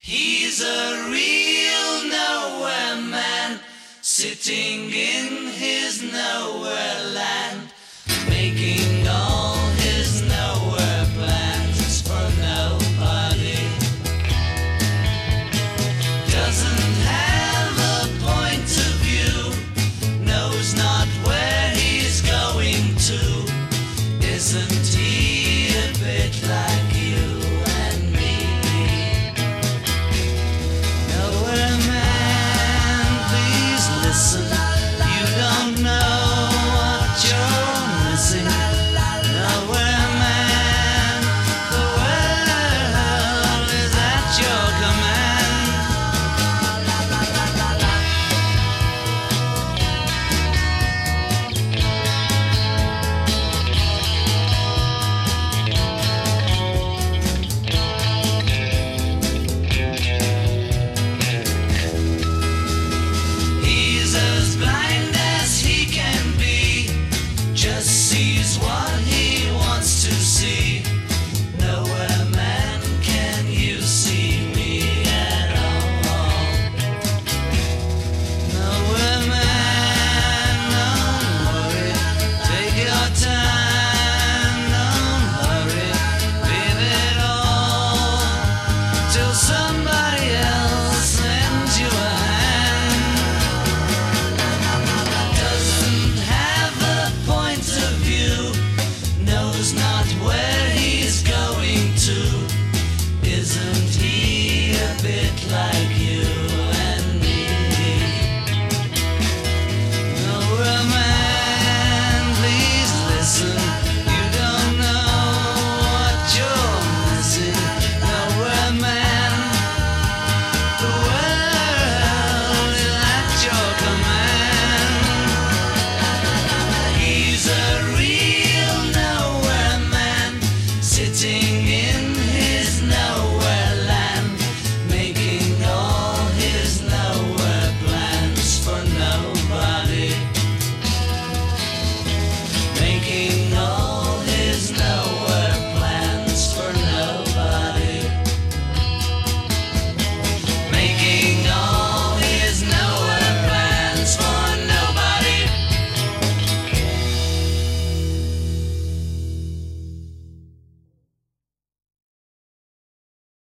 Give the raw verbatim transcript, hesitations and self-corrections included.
He's a real nowhere man, sitting in his nowhere land, making all his nowhere plans for nobody. Doesn't have a point of view, knows not where he's going to. Isn't he a bit like you and me? Nowhere man, please listen. You don't know what you're missing. Nowhere man, the world is at your command. He's as blind as he can be, just sees what he wants to see. Nowhere man, can you see me at all? Nowhere man, don't worry, take your time, don't hurry, leave it all till somebody else lends you a hand. Doesn't have a point of view, knows not where he's going to. Isn't he a bit like